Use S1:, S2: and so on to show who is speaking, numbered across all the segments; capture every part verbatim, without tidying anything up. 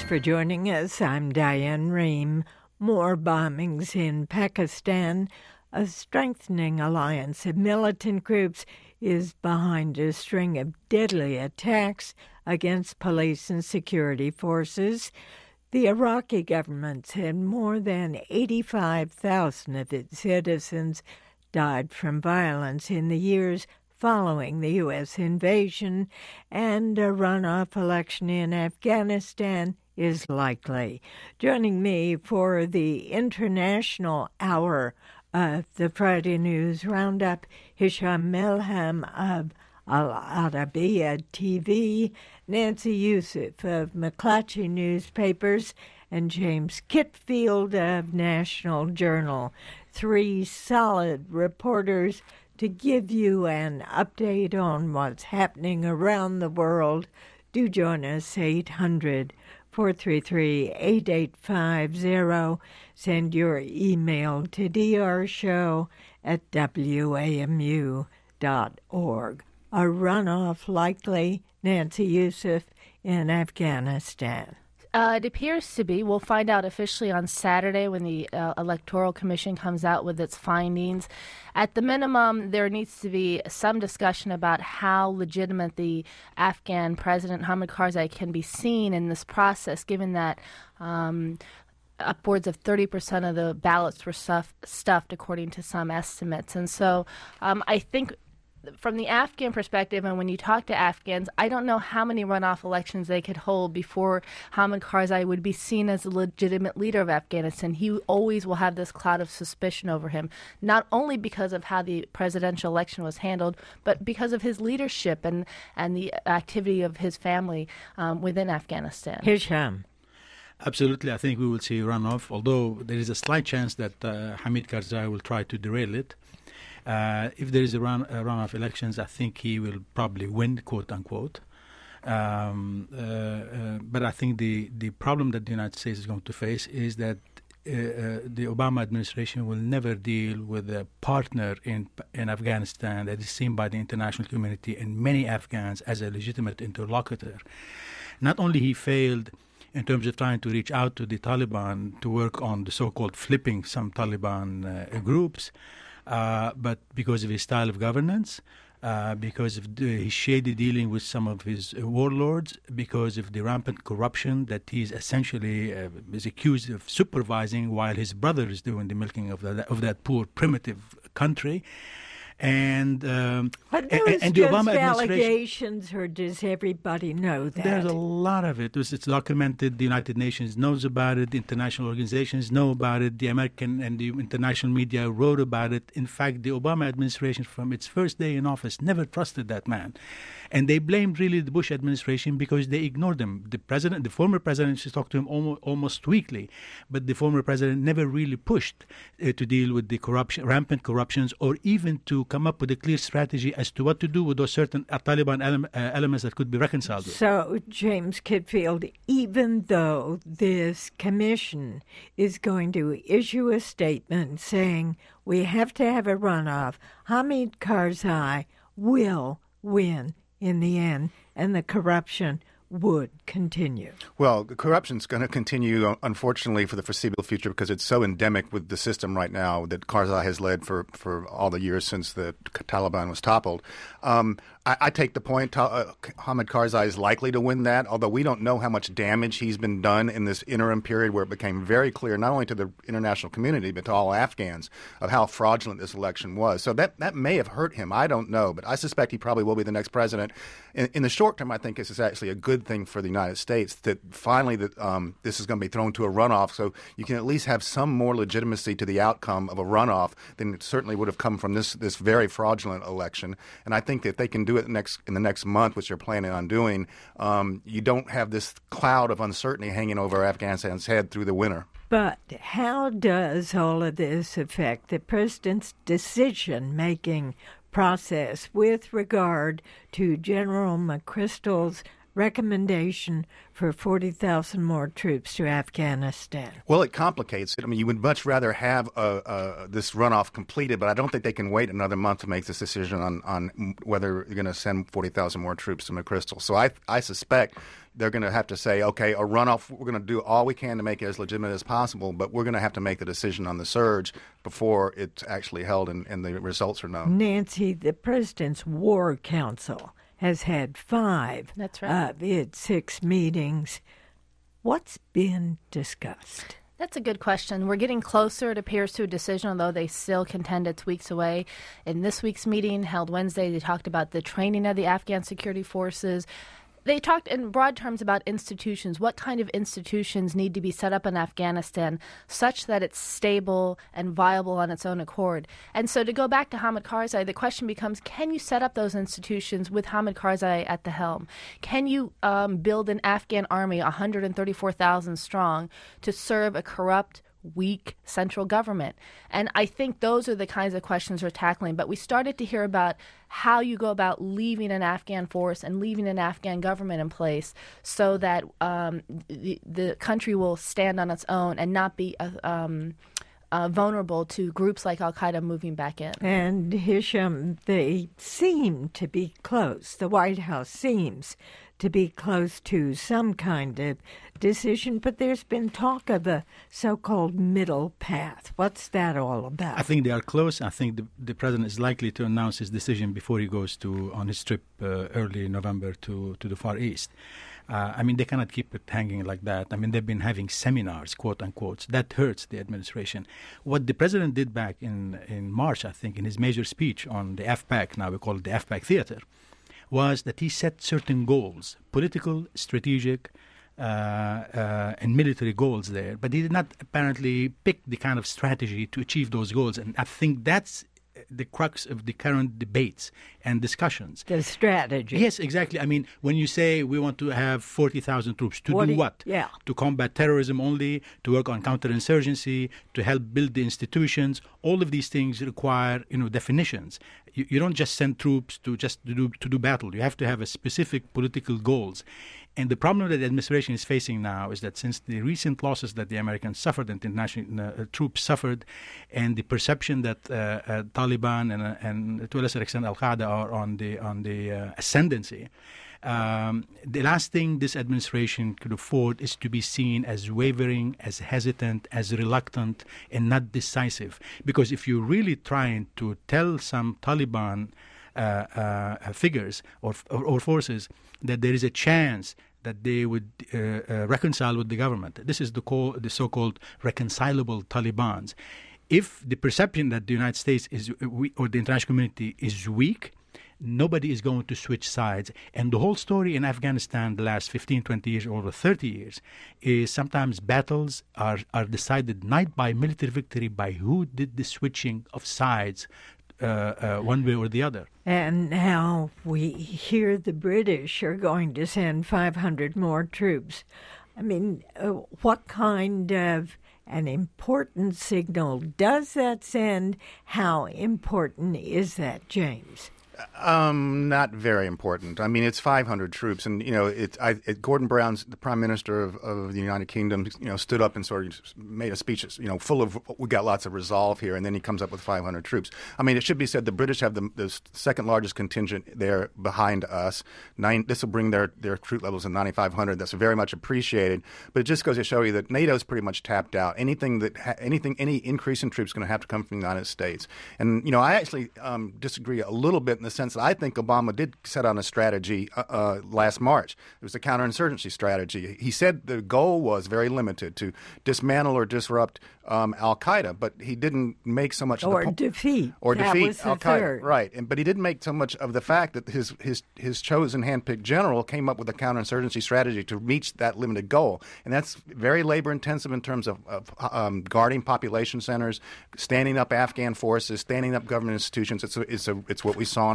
S1: for joining us. I'm Diane Rehm. More bombings in Pakistan. A strengthening alliance of militant groups is behind a string of deadly attacks against police and security forces. The Iraqi government said more than eighty-five thousand of its citizens died from violence in the years following the U S invasion, and a runoff election in Afghanistan is likely. Joining me for the international hour of the Friday News Roundup, Hisham Melham of Al Arabiya T V, Nancy Youssef of McClatchy Newspapers, and James Kitfield of National Journal. Three solid reporters to give you an update on what's happening around the world. Do join us, eight hundred, four three three, eight eight five zero. Send your email to d r show at w a m u dot org. A runoff likely, Nancy Youssef, in Afghanistan.
S2: Uh, it appears to be. We'll find out officially on Saturday when the uh, Electoral Commission comes out with its findings. At the minimum, there needs to be some discussion about how legitimate the Afghan President Hamid Karzai can be seen in this process, given that um, upwards of thirty percent of the ballots were stuff, stuffed, according to some estimates. And so um, I think from the Afghan perspective, and when you talk to Afghans, I don't know how many runoff elections they could hold before Hamid Karzai would be seen as a legitimate leader of Afghanistan. He always will have this cloud of suspicion over him, not only because of how the presidential election was handled, but because of his leadership and, and the activity of his family um, within Afghanistan.
S1: Hisham.
S3: Absolutely. I think we will see runoff, although there is a slight chance that uh, Hamid Karzai will try to derail it. Uh, if there is a, run, a runoff elections, I think he will probably win, quote unquote. Um, uh, uh, but I think the, the problem that the United States is going to face is that uh, uh, the Obama administration will never deal with a partner in in Afghanistan that is seen by the international community and many Afghans as a legitimate interlocutor. Not only he failed in terms of trying to reach out to the Taliban to work on the so-called flipping some Taliban uh, groups, Uh, but because of his style of governance, uh, because of the, his shady dealing with some of his uh, warlords, because of the rampant corruption that he's essentially uh, is accused of supervising while his brother is doing the milking of, the, of that poor primitive country. And, um,
S1: Are those
S3: and, and the
S1: just
S3: Obama
S1: allegations, or does everybody know that?
S3: There's a lot of it. It's, it's documented. The United Nations knows about it. The international organizations know about it. The American and the international media wrote about it. In fact, the Obama administration, from its first day in office, never trusted that man. And they blamed really the Bush administration because they ignored him. The president, the former president, used to talk to him almost, almost weekly, but the former president never really pushed uh, to deal with the corruption, rampant corruptions, or even to come up with a clear strategy as to what to do with those certain uh, Taliban ele- uh, elements that could be reconciled with.
S1: So, James Kitfield, even though this commission is going to issue a statement saying we have to have a runoff, Hamid Karzai will win in the end, and the corruption would continue.
S4: Well, corruption is going to continue, unfortunately, for the foreseeable future because it's so endemic with the system right now that Karzai has led for, for all the years since the Taliban was toppled. Um, I, I take the point uh, Hamid Karzai is likely to win that, although we don't know how much damage he's been done in this interim period where it became very clear, not only to the international community, but to all Afghans, of how fraudulent this election was. So that, that may have hurt him. I don't know, but I suspect he probably will be the next president. In, in the short term, I think this is actually a good thing for the United States that finally that um, this is going to be thrown to a runoff, so you can at least have some more legitimacy to the outcome of a runoff than it certainly would have come from this this very fraudulent election. And I think that if they can do it next in the next month, which they're planning on doing, um, you don't have this cloud of uncertainty hanging over Afghanistan's head through the winter.
S1: But how does all of this affect the president's decision-making process with regard to General McChrystal's recommendation for forty thousand more troops to Afghanistan?
S4: Well, it complicates it. I mean, you would much rather have uh, uh, this runoff completed, but I don't think they can wait another month to make this decision on, on whether you're going to send forty thousand more troops to McChrystal. So I, I suspect they're going to have to say, okay, a runoff, we're going to do all we can to make it as legitimate as possible, but we're going to have to make the decision on the surge before it's actually held and, and the results are known.
S1: Nancy, the President's War Council has had five
S2: That's right.
S1: of its six meetings. What's been discussed?
S2: That's a good question. We're getting closer, it appears, to a decision, although they still contend it's weeks away. In this week's meeting, held Wednesday, they talked about the training of the Afghan security forces. They talked in broad terms about institutions. What kind of institutions need to be set up in Afghanistan such that it's stable and viable on its own accord? And so to go back to Hamid Karzai, the question becomes, can you set up those institutions with Hamid Karzai at the helm? Can you um, build an Afghan army, one hundred thirty-four thousand strong, to serve a corrupt, weak central government? And I think those are the kinds of questions we're tackling. But we started to hear about how you go about leaving an Afghan force and leaving an Afghan government in place so that um, the, the country will stand on its own and not be uh, um, uh, vulnerable to groups like Al-Qaeda moving back in.
S1: And Hisham, they seem to be close. The White House seems to be close to some kind of decision, but there's been talk of a so-called middle path. What's that all about?
S3: I think they are close. I think the, the president is likely to announce his decision before he goes to on his trip uh, early November to, to the Far East. Uh, I mean, they cannot keep it hanging like that. I mean, they've been having seminars, quote unquote. That hurts the administration. What the president did back in, in March, I think, in his major speech on the F PAC, now we call it the F PAC theater, was that he set certain goals, political, strategic, uh, uh, and military goals there. But he did not apparently pick the kind of strategy to achieve those goals. And I think that's the crux of the current debates and discussions.
S1: The strategy.
S3: Yes, exactly. I mean, when you say we want to have forty thousand troops, to
S1: forty,
S3: do what?
S1: Yeah.
S3: To combat terrorism only, to work on counterinsurgency, to help build the institutions, all of these things require, you know, definitions. You, you don't just send troops to just to do, to do battle. You have to have a specific political goals. And the problem that the administration is facing now is that since the recent losses that the Americans suffered and the international uh, troops suffered, and the perception that uh, uh, Taliban and, uh, and to a lesser extent Al-Qaeda are on the on the uh, ascendancy, um, the last thing this administration could afford is to be seen as wavering, as hesitant, as reluctant, and not decisive. Because if you're really trying to tell some Taliban uh, uh, figures or, or, or forces that there is a chance that they would uh, uh, reconcile with the government. This is the, call, the so-called reconcilable Talibans. If the perception that the United States is we, or the international community is weak, nobody is going to switch sides. And the whole story in Afghanistan the last fifteen, twenty years, or over thirty years, is sometimes battles are, are decided not by military victory, by who did the switching of sides Uh, uh, one way or the other.
S1: And now we hear the British are going to send five hundred more troops. I mean, uh, what kind of an important signal does that send? How important is that, James?
S4: Um, not very important. I mean, it's five hundred troops, and you know, it, I, it, Gordon Brown's the Prime Minister of, of the United Kingdom, you know, stood up and sort of made a speech, you know, full of we got lots of resolve here, and then he comes up with five hundred troops. I mean, it should be said the British have the, the second largest contingent there behind us. Nine, this will bring their their troop levels to ninety-five hundred. That's very much appreciated, but it just goes to show you that NATO's pretty much tapped out. Anything that ha- anything any increase in troops is going to have to come from the United States. And you know, I actually um, disagree a little bit in the sense that I think Obama did set on a strategy uh, uh, last March. It was a counterinsurgency strategy. He said the goal was very limited, to dismantle or disrupt um, Al-Qaeda, but he didn't make so much
S1: or
S4: of the po-
S1: defeat
S4: or
S1: that
S4: defeat
S1: was the
S4: Al-Qaeda,
S1: third.
S4: right? And but he didn't make so much of the fact that his his his chosen handpicked general came up with a counterinsurgency strategy to reach that limited goal, and that's very labor intensive in terms of, of um, guarding population centers, standing up Afghan forces, standing up government institutions. It's a, it's a, it's what we saw in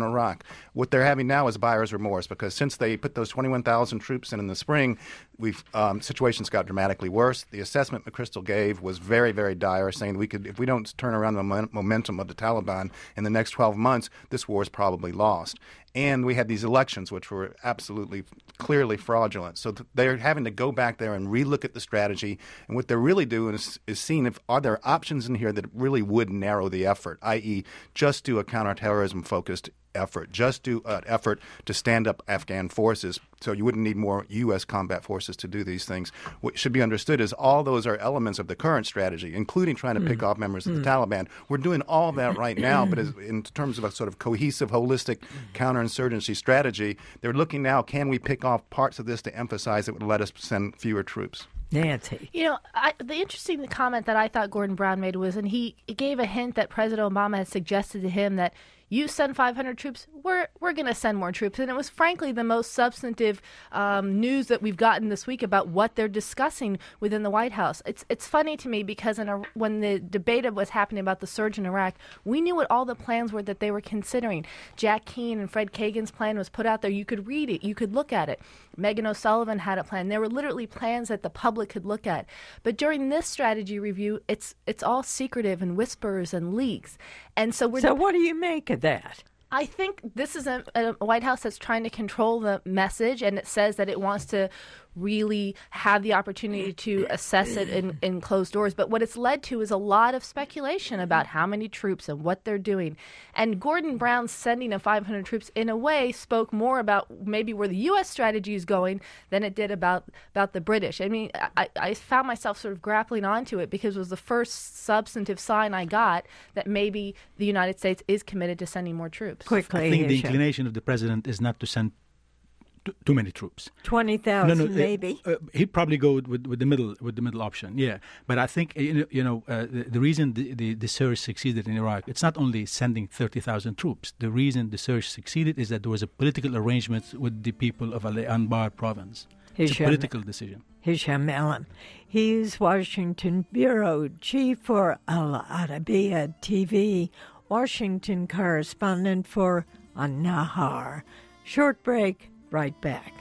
S4: on Iraq. What they're having now is buyer's remorse, because since they put those twenty-one thousand troops in in the spring, we've um, situations got dramatically worse. The assessment McChrystal gave was very, very dire, saying we could, if we don't turn around the momentum of the Taliban in the next twelve months, this war is probably lost. And we had these elections, which were absolutely clearly fraudulent. So th- they're having to go back there and relook at the strategy. And what they're really doing is, is seeing if are there options in here that really would narrow the effort, that is just do a counterterrorism-focused effort, just do an effort to stand up Afghan forces, so you wouldn't need more U S combat forces to do these things. What should be understood is all those are elements of the current strategy, including trying to mm. pick off members of the mm. Taliban. We're doing all that right now, but as, in terms of a sort of cohesive, holistic counterinsurgency strategy, they're looking now, can we pick off parts of this to emphasize that would let us send fewer troops?
S1: Nancy.
S2: You know, I, the interesting comment that I thought Gordon Brown made was, and he gave a hint that President Obama had suggested to him that you send five hundred troops, we're we're going to send more troops. And it was frankly the most substantive um, news that we've gotten this week about what they're discussing within the White House. It's it's funny to me because in a, when the debate was happening about the surge in Iraq, we knew what all the plans were that they were considering. Jack Keane and Fred Kagan's plan was put out there. You could read it. You could look at it. Megan O'Sullivan had a plan. There were literally plans that the public could look at. But during this strategy review, it's it's all secretive and whispers and leaks. And so we're
S1: So what do you make of that?
S2: I think this is a, a White House that's trying to control the message, and it says that it wants to really have the opportunity to assess it in, in closed doors. But what it's led to is a lot of speculation about how many troops and what they're doing. And Gordon Brown sending of five hundred troops, in a way, spoke more about maybe where the U S strategy is going than it did about, about the British. I mean, I, I found myself sort of grappling onto it because it was the first substantive sign I got that maybe the United States is committed to sending more troops.
S1: Quickly,
S3: I think the
S1: Hisha.
S3: inclination of the president is not to send Too, too many troops.
S1: Twenty thousand,
S3: no, no,
S1: maybe.
S3: Uh, uh, he'd probably go with, with, with the middle with the middle option. Yeah, but I think you know, you know uh, the, the reason the, the the surge succeeded in Iraq, it's not only sending thirty thousand troops. The reason the surge succeeded is that there was a political arrangement with the people of Al Anbar province. It's a political decision.
S1: Hisham Elam. He's Washington bureau chief for Al Arabiya T V, Washington correspondent for An-Nahar. Short break. Right back.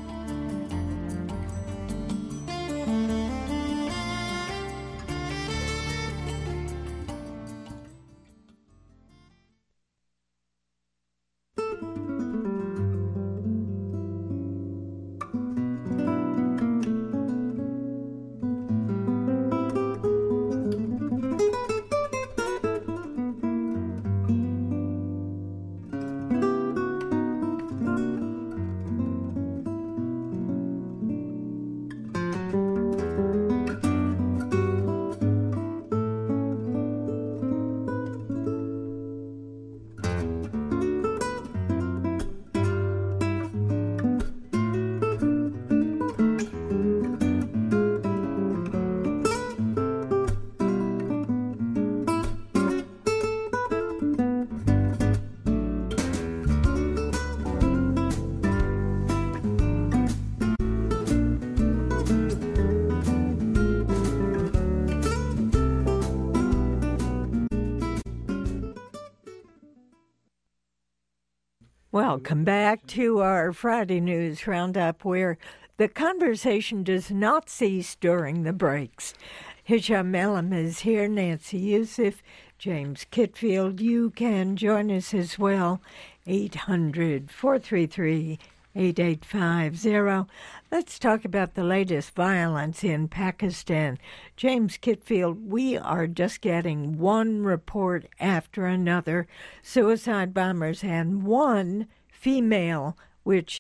S1: Welcome back to our Friday News Roundup, where the conversation does not cease during the breaks. Hisham Elam is here, Nancy Youssef, James Kitfield. You can join us as well, eight hundred, four three three, eight eight five zero. Let's talk about the latest violence in Pakistan. James Kitfield, we are just getting one report after another, suicide bombers, and one female, which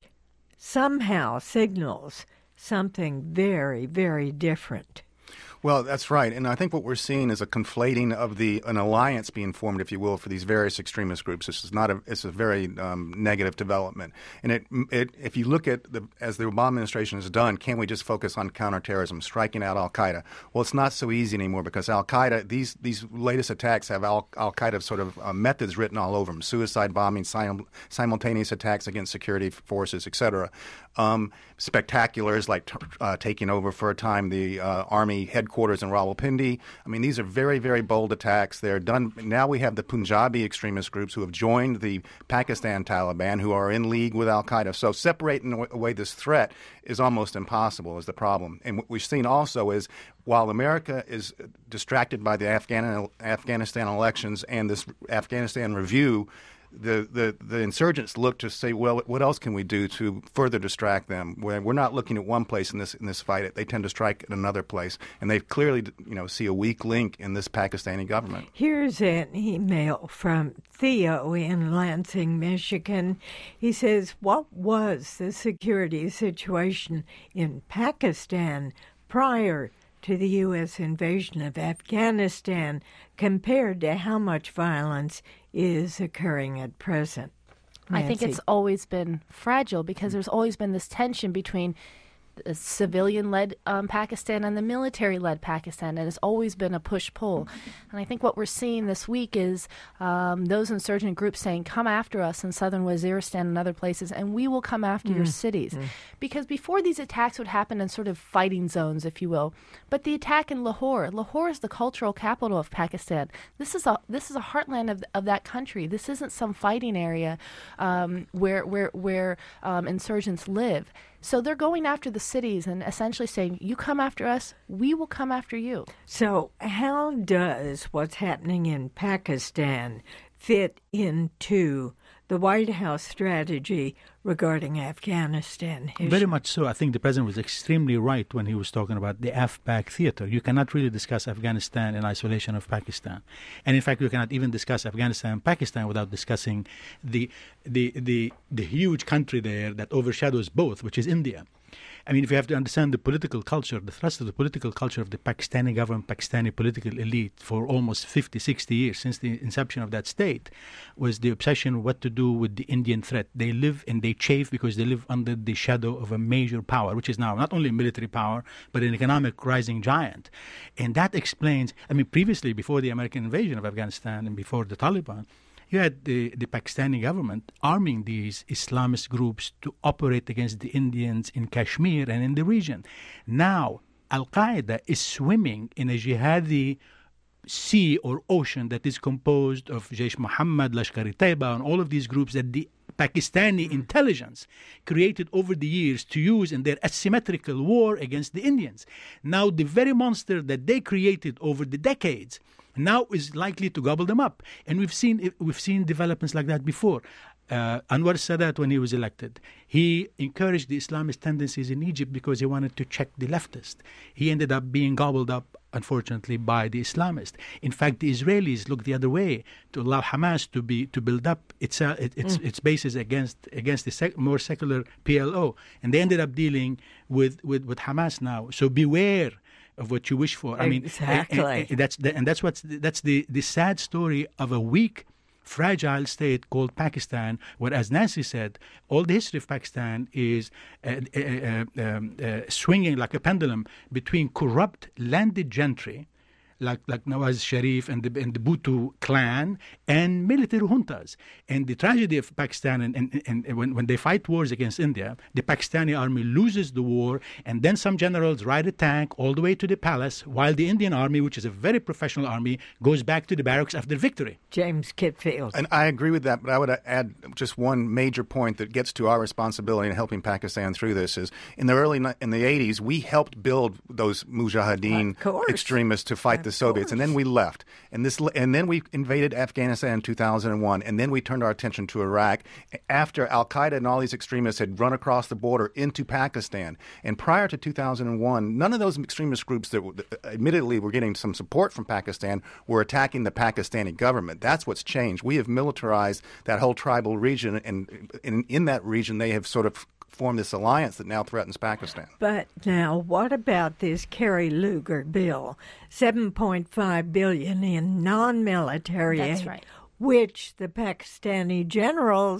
S1: somehow signals something very, very different.
S4: Well, that's right. And I think what we're seeing is a conflating of the an alliance being formed, if you will, for these various extremist groups. This is not a it's a very um, negative development. And it it if you look at the as the Obama administration has done, can we just focus on counterterrorism, striking out Al Qaeda? Well, it's not so easy anymore because Al Qaeda these these latest attacks have Al Al Qaeda sort of uh, methods written all over them: suicide bombing, sim- simultaneous attacks against security forces, et cetera. Um, spectaculars like t- uh, taking over for a time the uh, army headquarters headquarters in Rawalpindi. I mean, these are very, very bold attacks. They're done. Now we have the Punjabi extremist groups who have joined the Pakistan Taliban, who are in league with al-Qaeda. So separating away this threat is almost impossible, is the problem. And what we've seen also is while America is distracted by the Afghan, Afghanistan elections and this Afghanistan review, The, the the insurgents look to say, well, what else can we do to further distract them? We're, we're not looking at one place in this in this fight. They tend to strike at another place, and they clearly, you know, see a weak link in this Pakistani government.
S1: Here's an email from Theo in Lansing, Michigan. He says, what was the security situation in Pakistan prior to the U S invasion of Afghanistan compared to how much violence is occurring at present? Nancy?
S2: I think it's always been fragile because there's always been this tension between the civilian-led um, Pakistan and the military-led Pakistan, and it's always been a push-pull. And I think what we're seeing this week is um, those insurgent groups saying, come after us in southern Waziristan and other places, and we will come after mm. your cities. Mm. Because before these attacks would happen in sort of fighting zones, if you will. But the attack in Lahore, Lahore is the cultural capital of Pakistan. This is a this is a heartland of of that country. This isn't some fighting area um, where where where um, insurgents live. So they're going after the cities and essentially saying, you come after us, we will come after you.
S1: So how does what's happening in Pakistan fit into the White House strategy regarding Afghanistan?
S3: Very much so. I think the president was extremely right when he was talking about the AfPak theater. You cannot really discuss Afghanistan in isolation of Pakistan. And in fact, you cannot even discuss Afghanistan and Pakistan without discussing the the the, the huge country there that overshadows both, which is India. I mean, if you have to understand the political culture, the thrust of the political culture of the Pakistani government, Pakistani political elite for almost fifty, sixty years, since the inception of that state, was the obsession what to do with the Indian threat. They live and they chafe because they live under the shadow of a major power, which is now not only military power, but an economic rising giant. And that explains, I mean, previously, before the American invasion of Afghanistan and before the Taliban, you had the, the Pakistani government arming these Islamist groups to operate against the Indians in Kashmir and in the region. Now, Al-Qaeda is swimming in a jihadi sea or ocean that is composed of Jaish Muhammad, Lashkar-e-Taiba, and all of these groups that the Pakistani intelligence created over the years to use in their asymmetrical war against the Indians. Now, the very monster that they created over the decades now is likely to gobble them up. And we've seen we've seen developments like that before. Uh, Anwar Sadat, when he was elected, he encouraged the Islamist tendencies in Egypt because he wanted to check the leftist. He ended up being gobbled up, unfortunately, by the Islamists. In fact, the Israelis looked the other way to allow Hamas to be to build up its uh, its, mm. its bases against against the sec- more secular P L O, and they ended up dealing with, with, with Hamas now. So beware of what you wish for. I mean,
S1: exactly.
S3: and, and that's the, and that's what's that's the, the sad story of a weak, fragile state called Pakistan, where, as Nancy said, all the history of Pakistan is uh, uh, uh, um, uh, swinging like a pendulum between corrupt landed gentry, like like Nawaz Sharif and the, and the Bhutto clan, and military juntas. And the tragedy of Pakistan, and, and, and when, when they fight wars against India, the Pakistani army loses the war, and then some generals ride a tank all the way to the palace, while the Indian army, which is a very professional army, goes back to the barracks after victory.
S1: James Kitfield.
S4: And I agree with that, but I would add just one major point that gets to our responsibility in helping Pakistan through this is in the early in the eighties, we helped build those Mujahideen extremists to fight the Soviets, and then we left, and this, and then we invaded Afghanistan in two thousand one, and then we turned our attention to Iraq after Al Qaeda and all these extremists had run across the border into Pakistan. And prior to two thousand one, none of those extremist groups that, that admittedly were getting some support from Pakistan were attacking the Pakistani government. That's what's changed. We have militarized that whole tribal region, and in, in that region, they have sort of form this alliance that now threatens Pakistan.
S1: But now, what about this Kerry Lugar bill? seven point five billion dollars in non-military
S2: That's
S1: aid,
S2: right.
S1: which the Pakistani generals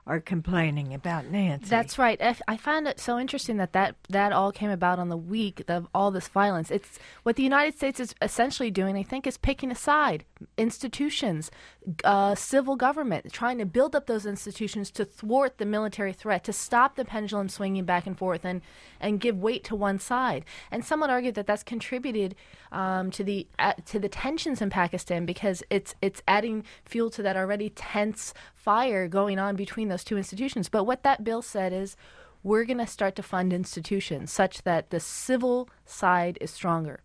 S1: are complaining about Nancy.
S2: That's right. I, I find it so interesting that, that that all came about on the week of all this violence. It's what the United States is essentially doing, I think, is picking a side. Institutions, uh, civil government, trying to build up those institutions to thwart the military threat, to stop the pendulum swinging back and forth and, and give weight to one side. And some would argue that that's contributed um, to the uh, to the tensions in Pakistan because it's it's adding fuel to that already tense fire going on between those two institutions. But what that bill said is we're going to start to fund institutions such that the civil side is stronger.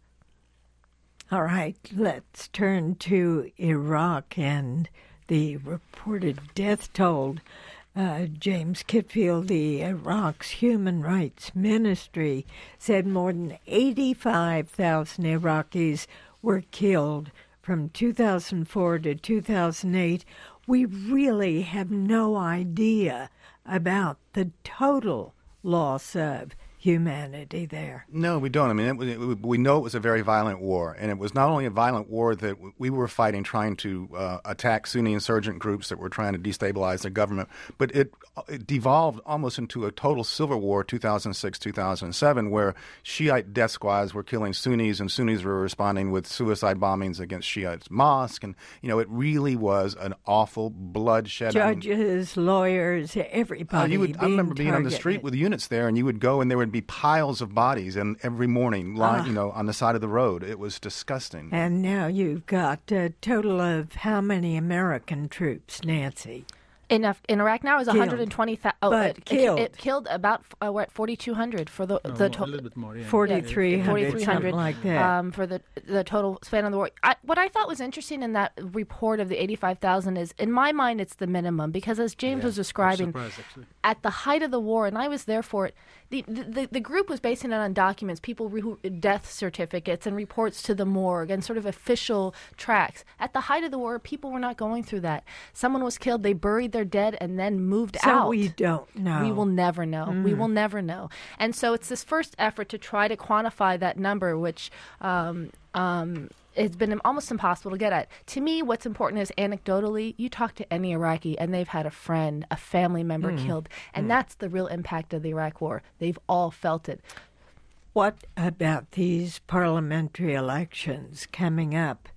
S1: All right, let's turn to Iraq and the reported death toll. Uh, James Kitfield, the Iraq's Human Rights Ministry, said more than eighty-five thousand Iraqis were killed from two thousand four to two thousand eight. We really have no idea about the total loss of humanity there.
S4: No, we don't. I mean, it, it, we know it was a very violent war, and it was not only a violent war that we were fighting, trying to uh, attack Sunni insurgent groups that were trying to destabilize the government, but it, it devolved almost into a total civil war, two thousand six, two thousand seven, where Shiite death squads were killing Sunnis, and Sunnis were responding with suicide bombings against Shiite mosques, and you know, it really was an awful bloodshed.
S1: Judges, I mean, lawyers, everybody. Uh, you would,
S4: I remember being
S1: targeted.
S4: on the street with units there, and you would go, and there would be piles of bodies and every morning lying, uh, you know, on the side of the road. It was disgusting.
S1: And now you've got a total of how many American troops, Nancy?
S2: In, in Iraq now is one hundred twenty thousand. Oh,
S1: but
S2: it,
S1: killed.
S2: It, it killed about uh, we're at forty-two hundred for the
S3: no,
S2: the
S3: total. A little bit more, yeah.
S1: forty-three hundred, something like that.
S2: Um, for the the total span of the war. I, what I thought was interesting in that report of the eighty-five thousand is, in my mind, it's the minimum because as James
S3: yeah,
S2: was describing,
S3: surprised,
S2: at the height of the war, and I was there for it. The, the the group was basing it on documents, people who death certificates and reports to the morgue and sort of official tracks. At the height of the war, people were not going through that. Someone was killed, they buried their dead, and then moved
S1: so
S2: out.
S1: So we don't know.
S2: We will never know. Mm. We will never know. And so it's this first effort to try to quantify that number, which um, um, it's been almost impossible to get at. To me, what's important is anecdotally, you talk to any Iraqi and they've had a friend, a family member mm. killed. And mm. that's the real impact of the Iraq War. They've all felt it.
S1: What about these parliamentary elections coming up?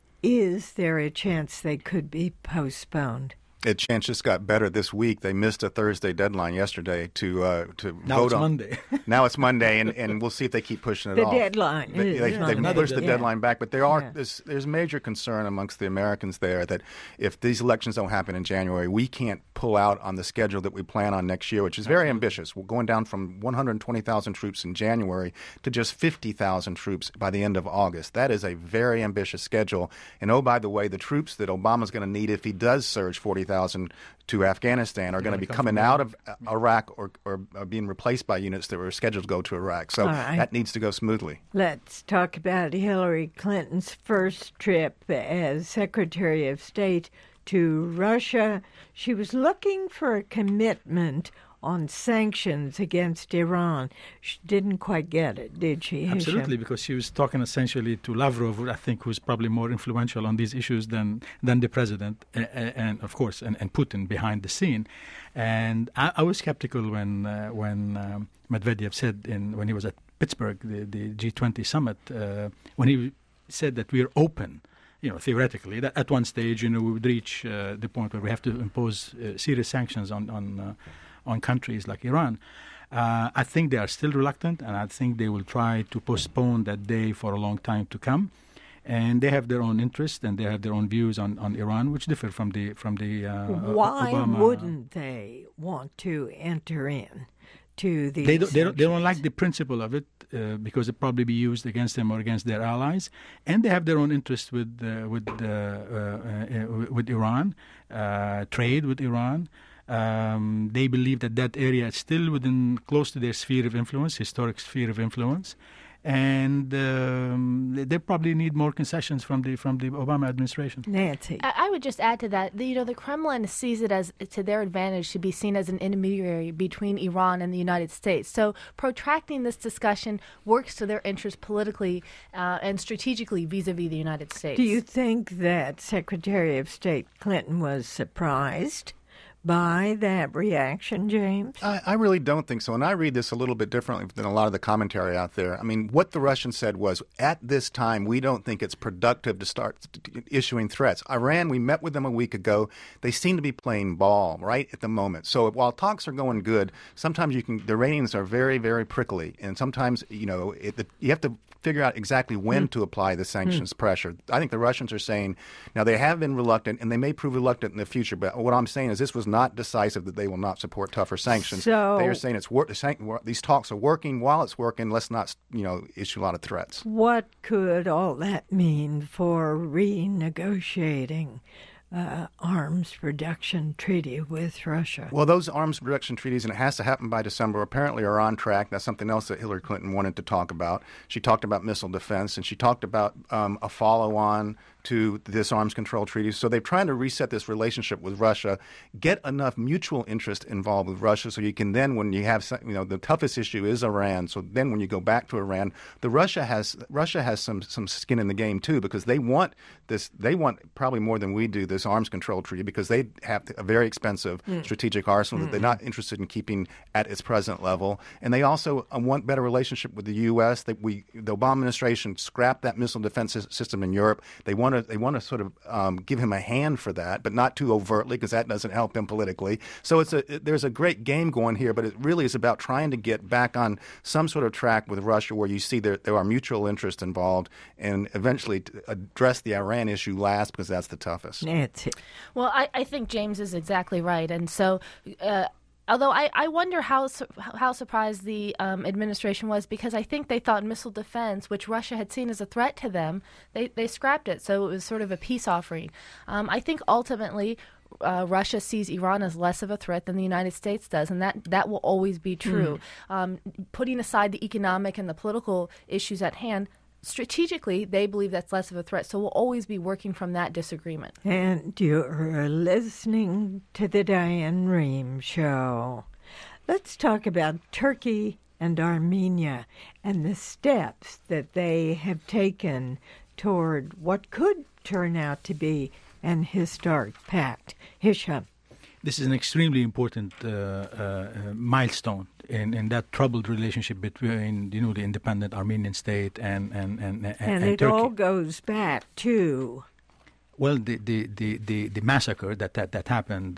S1: Is there a chance they could be postponed?
S4: It chance just got better this week. They missed a Thursday deadline yesterday to uh, to
S3: now
S4: vote
S3: it's
S4: on.
S3: Monday.
S4: Now it's Monday, and, and we'll see if they keep pushing it
S1: the
S4: off.
S1: The deadline.
S4: They, they,
S1: yeah.
S4: They've
S3: Another
S4: pushed the
S3: deadline.
S4: deadline back, but there are
S1: Yeah.
S4: there's, there's major concern amongst the Americans there that if these elections don't happen in January, we can't pull out on the schedule that we plan on next year, which is very ambitious. We're going down from one hundred twenty thousand troops in January to just fifty thousand troops by the end of August. That is a very ambitious schedule. And oh, by the way, the troops that Obama's going to need if he does surge forty thousand to Afghanistan are going to be coming out of Iraq or, or, or being replaced by units that were scheduled to go to Iraq. So
S1: right.
S4: that needs to go smoothly.
S1: Let's talk about Hillary Clinton's first trip as Secretary of State to Russia. She was looking for a commitment on sanctions against Iran. She didn't quite get it, did she?
S3: Absolutely, because she was talking essentially to Lavrov, who I think who's probably more influential on these issues than than the president, and, and of course, and, and Putin behind the scene. And I, I was skeptical when uh, when um, Medvedev said in when he was at Pittsburgh, the, the G twenty summit, uh, when he said that we're open. You know, theoretically, that at one stage, you know, we would reach uh, the point where we have to impose uh, serious sanctions on on. Uh, on countries like Iran. Uh, I think they are still reluctant, and I think they will try to postpone that day for a long time to come. And they have their own interests and they have their own views on, on Iran, which differ from the from the uh,
S1: Why
S3: Obama.
S1: wouldn't they want to enter in to these
S3: They don't, they don't, they don't
S1: sanctions?
S3: like the principle of it uh, because it probably be used against them or against their allies, and they have their own interest with uh, with uh, uh, uh, with Iran, uh, trade with Iran. Um, they believe that that area is still within close to their sphere of influence, historic sphere of influence, and um, they, they probably need more concessions from the from the Obama administration.
S1: Nancy.
S2: I, I would just add to that, the, you know, the Kremlin sees it as to their advantage to be seen as an intermediary between Iran and the United States. So protracting this discussion works to their interest politically uh, and strategically vis-a-vis the United States.
S1: Do you think that Secretary of State Clinton was surprised buy that reaction, James?
S4: I, I really don't think so. And I read this a little bit differently than a lot of the commentary out there. I mean, what the Russians said was, at this time, we don't think it's productive to start issuing threats. Iran, we met with them a week ago. They seem to be playing ball right at the moment. So while talks are going good, sometimes you can, the ratings are very, very prickly. And sometimes, you know, it, the, you have to figure out exactly when mm. to apply the sanctions mm. pressure. I think the Russians are saying, now they have been reluctant, and they may prove reluctant in the future, but what I'm saying is this was not decisive that they will not support tougher sanctions.
S1: So,
S4: they are saying it's wor- these talks are working. While it's working, let's not, you know, issue a lot of threats.
S1: What could all that mean for renegotiating Uh, arms reduction treaty with Russia?
S4: Well, those arms reduction treaties, and it has to happen by December, apparently are on track. That's something else that Hillary Clinton wanted to talk about. She talked about missile defense, and she talked about um, a follow-on to this arms control treaty. So they're trying to reset this relationship with Russia, get enough mutual interest involved with Russia so you can then, when you have, you know, the toughest issue is Iran. So then when you go back to Iran, the Russia has Russia has some some skin in the game too, because they want this. They want probably more than we do this arms control treaty, because they have a very expensive mm. strategic arsenal mm. that they're not interested in keeping at its present level. And they also want better relationship with the U S. That we the Obama administration scrapped that missile defense system in Europe. They want They want to sort of um, give him a hand for that, but not too overtly, because that doesn't help him politically. So it's a it, there's a great game going here, but it really is about trying to get back on some sort of track with Russia where you see there, there are mutual interests involved, and eventually to address the Iran issue last, because that's the toughest.
S1: Nancy.
S2: Well, I, I think James is exactly right. And so uh, although I, I wonder how how surprised the um, administration was, because I think they thought missile defense, which Russia had seen as a threat to them, they, they scrapped it. So it was sort of a peace offering. Um, I think ultimately uh, Russia sees Iran as less of a threat than the United States does, and that, that will always be true. Mm. Um, putting aside the economic and the political issues at hand, strategically, they believe that's less of a threat, so we'll always be working from that disagreement.
S1: And you're listening to the Diane Rehm Show. Let's talk about Turkey and Armenia and the steps that they have taken toward what could turn out to be an historic pact. Hisham.
S3: This is an extremely important uh, uh, milestone in, in that troubled relationship between, you know, the independent Armenian state and and and, and,
S1: and, and it
S3: Turkey.
S1: all goes back to
S3: well the the, the, the, the massacre that that, that happened uh,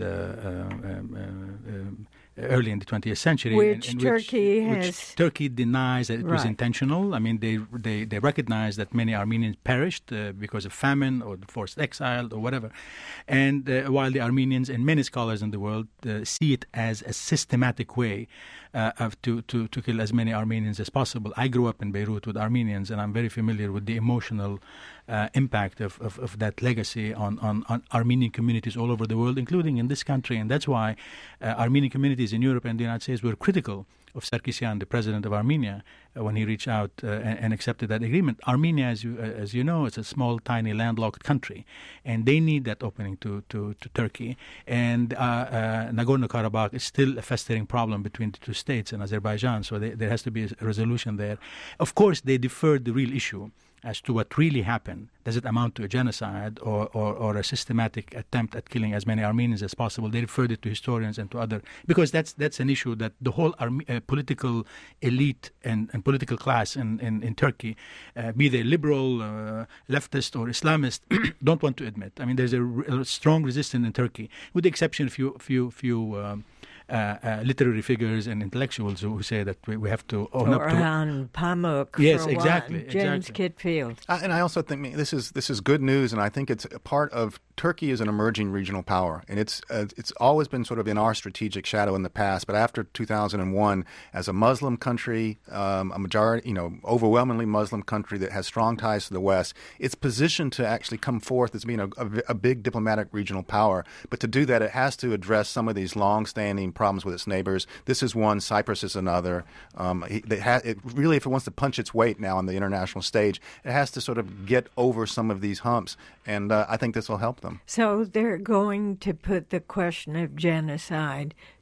S3: um, uh, um, early in the twentieth century,
S1: which
S3: in, in
S1: Turkey
S3: which,
S1: has.
S3: Which Turkey denies that it
S1: right.
S3: was intentional. I mean, they they they recognize that many Armenians perished uh, because of famine or forced exile or whatever, and uh, while the Armenians and many scholars in the world uh, see it as a systematic way uh, of to, to to kill as many Armenians as possible. I grew up in Beirut with Armenians, and I'm very familiar with the emotional uh, impact of, of, of that legacy on, on, on Armenian communities all over the world, including in this country, and that's why uh, Armenian communities in Europe and the United States were critical of Sarkisyan, the president of Armenia, uh, when he reached out uh, and, and accepted that agreement. Armenia, as you uh, as you know, is a small, tiny, landlocked country, and they need that opening to, to, to Turkey. And uh, uh, Nagorno-Karabakh is still a festering problem between the two states and Azerbaijan, so they, there has to be a resolution there. Of course, they deferred the real issue as to what really happened. Does it amount to a genocide or, or, or a systematic attempt at killing as many Armenians as possible? They referred it to historians and to other, because that's that's an issue that the whole Arme- uh, political elite and, and political class in, in, in Turkey, uh, be they liberal, uh, leftist or Islamist, don't want to admit. I mean, there's a, a strong resistance in Turkey, with the exception of few, few, few um, Uh, uh, literary figures and intellectuals who say that we, we have to own up to.
S1: Orhan Pamuk.
S3: Yes,
S1: for
S3: exactly.
S1: One. James
S3: exactly.
S1: Kitfield.
S4: Uh, and I also think this is this is good news, and I think it's a part of Turkey is an emerging regional power, and it's uh, it's always been sort of in our strategic shadow in the past. But after two thousand one, as a Muslim country, um, a majority, you know, overwhelmingly Muslim country that has strong ties to the West, it's positioned to actually come forth as being a, a, a big diplomatic regional power. But to do that, it has to address some of these long-standing problems with its neighbors. This is one. Cyprus is another. Um, it, ha- it really, if it wants to punch its weight now on the international stage, it has to sort of get over some of these humps, and uh, I think this will help them.
S1: So they're going to put the question of genocide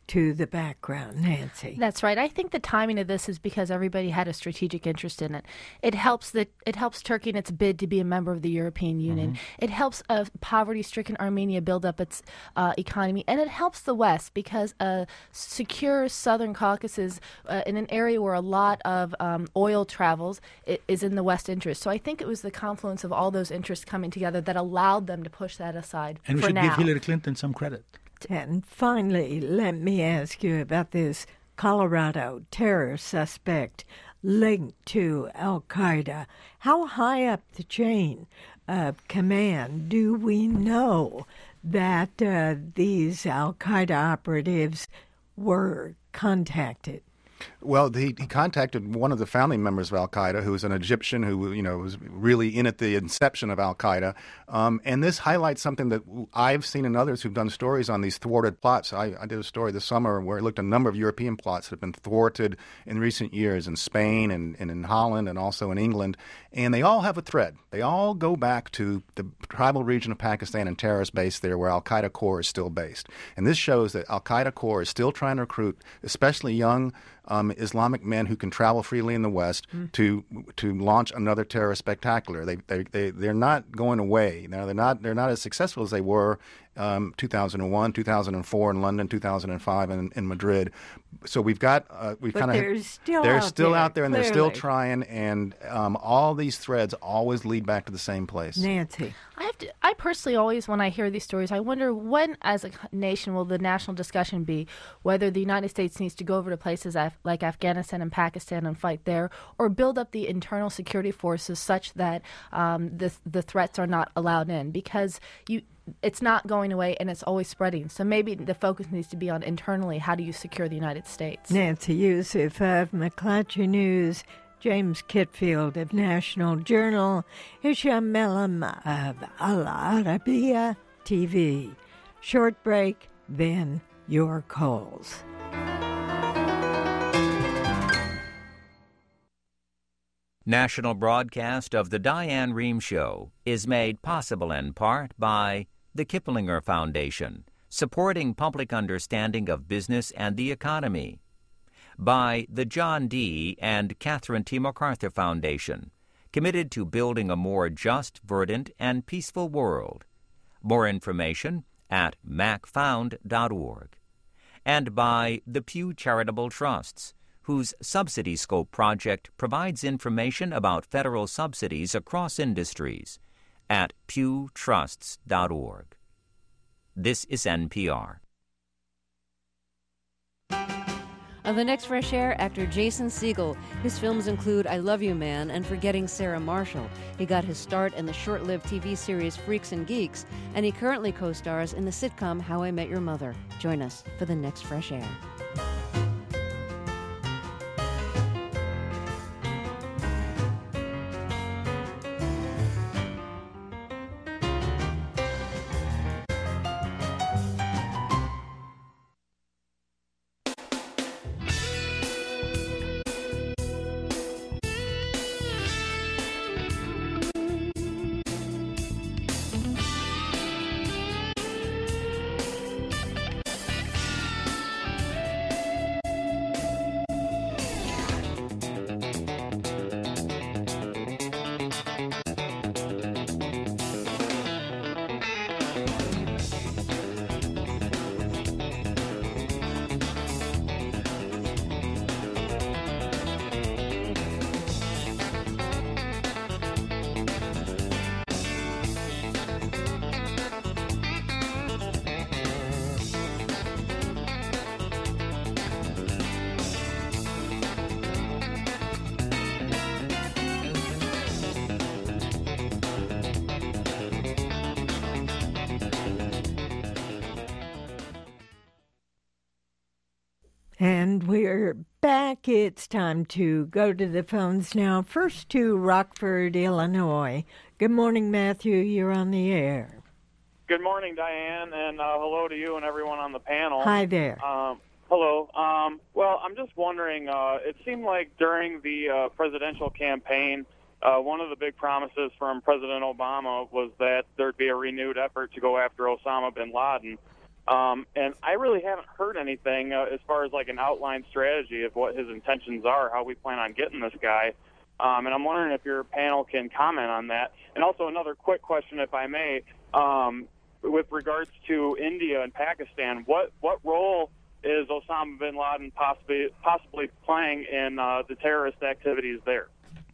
S1: to the background. Nancy.
S2: That's right. I think the timing of this is because everybody had a strategic interest in it. It helps that it helps Turkey in its bid to be a member of the European Union. Mm-hmm. It helps uh, poverty-stricken Armenia build up its uh, economy, and it helps the West because a secure southern Caucasus uh, in an area where a lot of um, oil travels it, is in the West interest. So I think it was the confluence of all those interests coming together that allowed them to push that aside.
S3: And we
S2: for
S3: should
S2: now.
S3: give Hillary Clinton some credit.
S1: And finally, let me ask you about this Colorado terror suspect linked to Al-Qaeda. How high up the chain of command do we know that uh, these Al-Qaeda operatives were contacted?
S4: Well, he, he contacted one of the founding members of Al-Qaeda, who was an Egyptian who, you know, was really in at the inception of Al-Qaeda. Um, and this highlights something that I've seen in others who've done stories on these thwarted plots. I, I did a story this summer where I looked at a number of European plots that have been thwarted in recent years in Spain and, and in Holland and also in England. And they all have a thread. They all go back to the tribal region of Pakistan and terrorist base there where Al-Qaeda core is still based. And this shows that Al-Qaeda core is still trying to recruit, especially young Um, Islamic men who can travel freely in the West mm. to to launch another terrorist spectacular. They they they they're not going away. Now they're not they're not as successful as they were um, two thousand one, two thousand four in London, two thousand five in, in Madrid. So we've got uh, we kind of
S1: they're still
S4: they're
S1: out
S4: still
S1: there,
S4: out there and
S1: clearly.
S4: they're still trying. And um, all these threads always lead back to the same place.
S1: Nancy.
S2: I have to. I personally always, when I hear these stories, I wonder when, as a nation, will the national discussion be whether the United States needs to go over to places Af- like Afghanistan and Pakistan and fight there, or build up the internal security forces such that um, the the threats are not allowed in, because you. It's not going away, and it's always spreading. So maybe the focus needs to be on internally. How do you secure the United States?
S1: Nancy Youssef of McClatchy News, James Kitfield of National Journal, Hisham Melam of Al Arabiya T V. Short break, then your calls.
S5: National broadcast of The Diane Rehm Show is made possible in part by the Kiplinger Foundation, supporting public understanding of business and the economy; by the John D. and Catherine T. MacArthur Foundation, committed to building a more just, verdant, and peaceful world. More information at mac found dot org. And by the Pew Charitable Trusts, whose Subsidy Scope project provides information about federal subsidies across industries at pew trusts dot org. This is N P R.
S6: On the next Fresh Air, actor Jason Segel. His films include I Love You Man and Forgetting Sarah Marshall. He got his start in the short-lived T V series Freaks and Geeks, and he currently co-stars in the sitcom How I Met Your Mother. Join us for the next Fresh Air.
S1: And we're back. It's time to go to the phones now. First to Rockford, Illinois. Good morning, Matthew. You're on the air.
S7: Good morning, Diane, and uh, hello to you and everyone on the panel.
S1: Hi there.
S7: Um, hello. Um, well, I'm just wondering, uh, it seemed like during the uh, presidential campaign, uh, one of the big promises from President Obama was that there'd be a renewed effort to go after Osama bin Laden. Um, and I really haven't heard anything uh, as far as like an outline strategy of what his intentions are, how we plan on getting this guy. Um, and I'm wondering if your panel can comment on that. And also another quick question, if I may, um, with regards to India and Pakistan, what, what role is Osama bin Laden possibly possibly playing in uh, the terrorist activities there?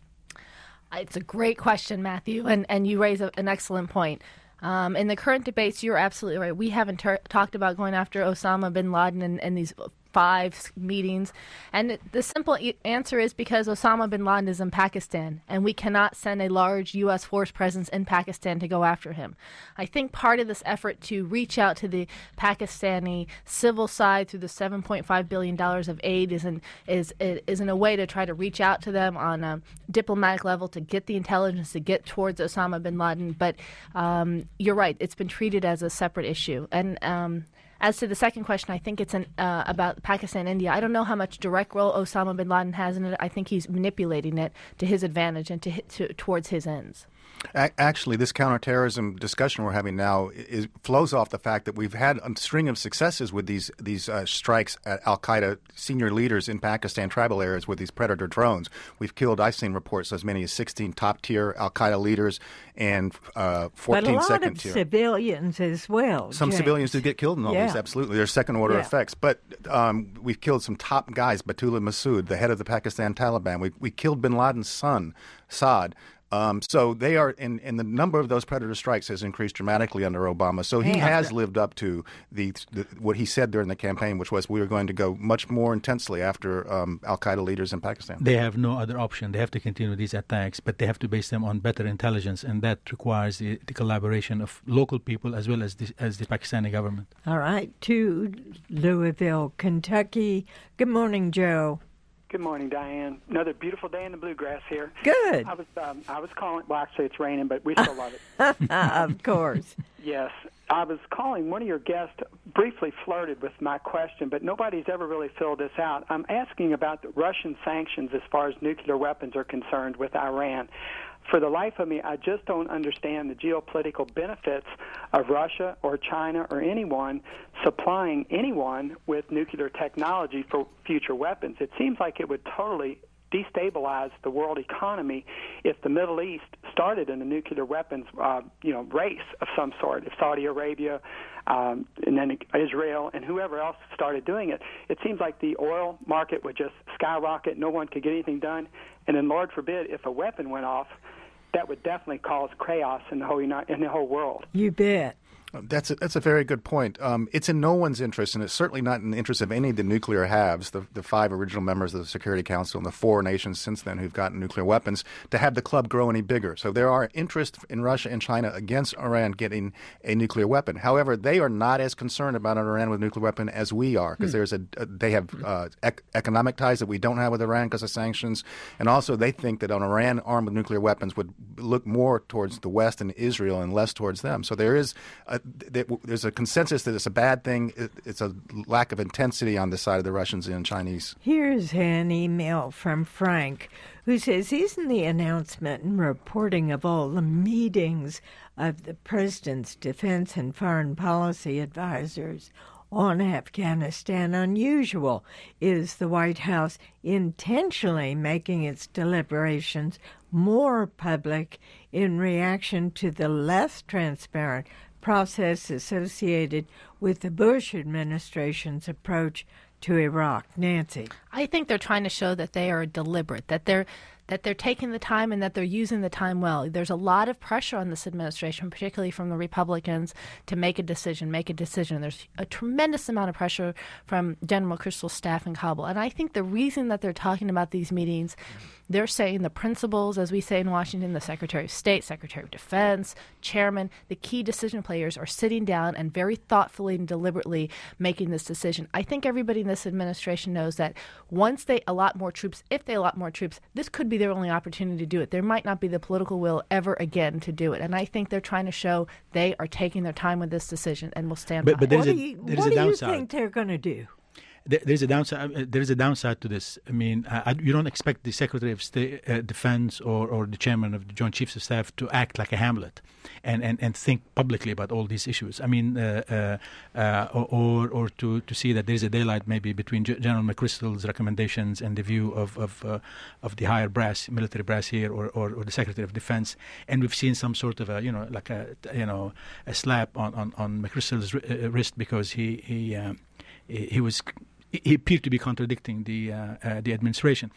S2: It's a great question, Matthew, and, and you raise a, an excellent point. Um, in the current debates, you're absolutely right. We haven't ter- talked about going after Osama bin Laden in, in these five meetings. And the simple e- answer is because Osama bin Laden is in Pakistan, and we cannot send a large U S force presence in Pakistan to go after him. I think part of this effort to reach out to the Pakistani civil side through the seven point five billion dollars of aid is in, is, is in a way to try to reach out to them on a diplomatic level to get the intelligence to get towards Osama bin Laden. But um, you're right, it's been treated as a separate issue. And um, As to the second question, I think it's an, uh, about Pakistan and India. I don't know how much direct role Osama bin Laden has in it. I think he's manipulating it to his advantage and to, to towards his ends.
S4: Actually, this counterterrorism discussion we're having now is, flows off the fact that we've had a string of successes with these these uh, strikes at al-Qaeda senior leaders in Pakistan tribal areas with these Predator drones. We've killed, I've seen reports, as many as sixteen top-tier al-Qaeda leaders and uh, fourteen second-tier.
S1: But a lot of civilians as well.
S4: Some
S1: James.
S4: civilians do get killed in all
S1: yeah.
S4: these, absolutely. There's second-order
S1: yeah.
S4: effects. But um, we've killed some top guys, Batullah Masood, the head of the Pakistan Taliban. We, we killed bin Laden's son, Saad. Um, so they are, in, in the number of those Predator strikes has increased dramatically under Obama. So he
S1: yeah.
S4: has lived up to the, the what he said during the campaign, which was we are going to go much more intensely after um, al-Qaeda leaders in Pakistan.
S3: They have no other option. They have to continue these attacks, but they have to base them on better intelligence, and that requires the, the collaboration of local people as well as the, as the Pakistani government.
S1: All right, to Louisville, Kentucky. Good morning, Joe.
S8: Good morning, Diane. Another beautiful day in the bluegrass here.
S1: Good.
S8: I was um, I was calling. Well, actually, it's raining, but we still love it.
S1: Of course.
S8: Yes, I was calling. One of your guests briefly flirted with my question, but nobody's ever really filled this out. I'm asking about the Russian sanctions as far as nuclear weapons are concerned with Iran. For the life of me, I just don't understand the geopolitical benefits of Russia or China or anyone supplying anyone with nuclear technology for future weapons. It seems like it would totally destabilize the world economy if the Middle East started in a nuclear weapons, uh, you know, race of some sort. If Saudi Arabia um, and then Israel and whoever else started doing it, it seems like the oil market would just skyrocket. No one could get anything done. And then, Lord forbid, if a weapon went off, that would definitely cause chaos in the whole in the whole world.
S1: You bet.
S4: That's a, that's a very good point. Um, it's in no one's interest, and it's certainly not in the interest of any of the nuclear halves, the, the five original members of the Security Council and the four nations since then who've gotten nuclear weapons, to have the club grow any bigger. So there are interests in Russia and China against Iran getting a nuclear weapon. However, they are not as concerned about an Iran with a nuclear weapon as we are, because hmm. there's a, a they have uh, ec- economic ties that we don't have with Iran because of sanctions, and also they think that an Iran armed with nuclear weapons would look more towards the West and Israel and less towards them. So there is a, there's a consensus that it's a bad thing. It's a lack of intensity on the side of the Russians and Chinese.
S1: Here's an email from Frank, who says, isn't the announcement and reporting of all the meetings of the president's defense and foreign policy advisors on Afghanistan unusual? Is the White House intentionally making its deliberations more public in reaction to the less transparent process associated with the Bush administration's approach to Iraq? Nancy.
S2: I think they're trying to show that they are deliberate, that they're that they're taking the time and that they're using the time well. There's a lot of pressure on this administration, particularly from the Republicans, to make a decision, make a decision. There's a tremendous amount of pressure from General McChrystal's staff in Kabul. And I think the reason that they're talking about these meetings, they're saying the principals, as we say in Washington, the Secretary of State, Secretary of Defense, Chairman, the key decision players are sitting down and very thoughtfully and deliberately making this decision. I think everybody in this administration knows that once they allot more troops, if they allot more troops, this could be their only opportunity to do it. There might not be the political will ever again to do it. And I think they're trying to show they are taking their time with this decision and will stand
S3: but,
S2: by
S3: but
S2: it.
S1: What
S3: a,
S1: do you,
S3: what
S1: do
S3: a
S1: you
S3: downside.
S1: think they're going to do?
S3: there, there's a downside. Uh, there is a downside to this. I mean, I, you don't expect the Secretary of State, uh, Defense or, or the Chairman of the Joint Chiefs of Staff to act like a Hamlet and, and, and think publicly about all these issues. I mean, uh, uh, uh, or or to, to see that there is a daylight maybe between G- General McChrystal's recommendations and the view of of, uh, of the higher brass, military brass here, or, or, or the Secretary of Defense. And we've seen some sort of a, you know, like a, you know, a slap on, on, on McChrystal's wrist because he he um, he was he appeared to be contradicting the uh, uh, the administration.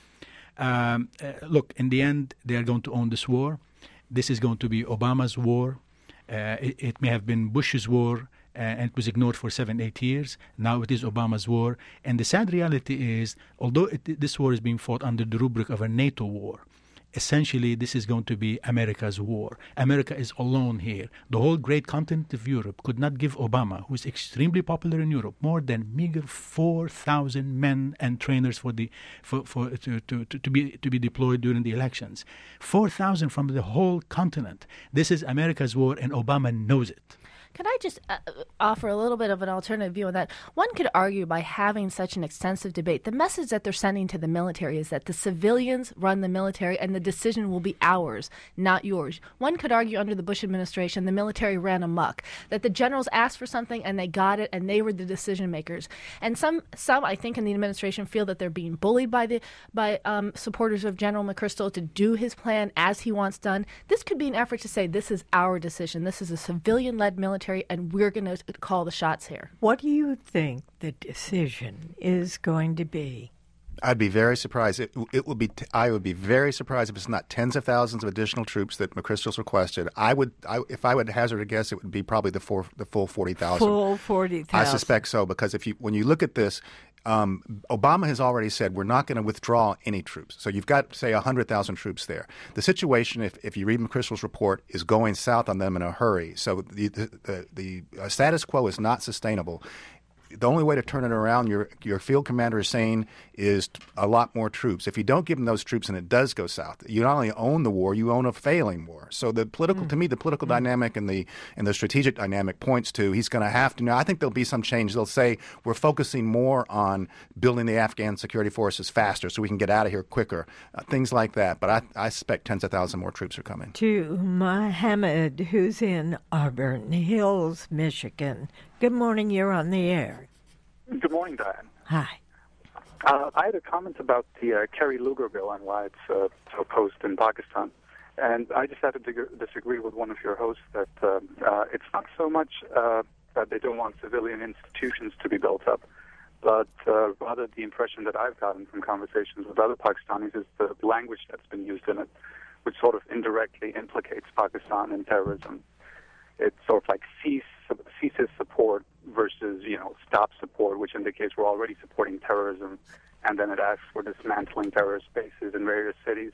S3: Um, uh, look, in the end, they are going to own this war. This is going to be Obama's war. Uh, it, it may have been Bush's war, uh, and it was ignored for seven, eight years. Now it is Obama's war. And the sad reality is, although it, this war is being fought under the rubric of a NATO war, essentially this is going to be America's war. America is alone here. The whole great continent of Europe could not give Obama, who is extremely popular in Europe, more than meager four thousand men and trainers for the for, for to, to, to, to be to be deployed during the elections. four thousand from the whole continent. This is America's war, and Obama knows it.
S2: Can I just uh, offer a little bit of an alternative view on that? One could argue by having such an extensive debate, the message that they're sending to the military is that the civilians run the military and the decision will be ours, not yours. One could argue under the Bush administration, the military ran amok, that the generals asked for something and they got it and they were the decision makers. And some, some I think, in the administration feel that they're being bullied by the by um, supporters of General McChrystal to do his plan as he wants done. This could be an effort to say this is our decision. This is a civilian-led military, and we're going to call the shots here.
S1: What do you think the decision is going to be?
S4: I'd be very surprised. It, it will be. T- I would be very surprised if it's not tens of thousands of additional troops that McChrystal's requested. I would, I, if I would hazard a guess, it would be probably the four, the full forty thousand.
S1: Full forty thousand.
S4: I suspect so, because if you, when you look at this, um, Obama has already said we're not going to withdraw any troops. So you've got, say, a hundred thousand troops there. The situation, if, if you read McChrystal's report, is going south on them in a hurry. So the the, the, the uh, status quo is not sustainable. The only way to turn it around, your your field commander is saying, is a lot more troops. If you don't give them those troops and it does go south, you not only own the war, you own a failing war. So the political, mm. to me, the political mm. dynamic and the and the strategic dynamic points to he's going to have to. Now, I think there'll be some change. They'll say we're focusing more on building the Afghan security forces faster so we can get out of here quicker, uh, things like that. But I, I suspect tens of thousands more troops are coming.
S1: To Mohammed, who's in Auburn Hills, Michigan. Good morning. You're on the air.
S9: Good morning, Diane.
S1: Hi.
S9: Uh, I had a comment about the uh, Kerry Lugar bill and why it's uh, so opposed in Pakistan. And I just have to dig- disagree with one of your hosts that uh, uh, it's not so much uh, that they don't want civilian institutions to be built up, but uh, rather the impression that I've gotten from conversations with other Pakistanis is the language that's been used in it, which sort of indirectly implicates Pakistan in terrorism. It's sort of like cease, ceases support versus, you know, stop support, which indicates we're already supporting terrorism, and then it asks for dismantling terrorist bases in various cities,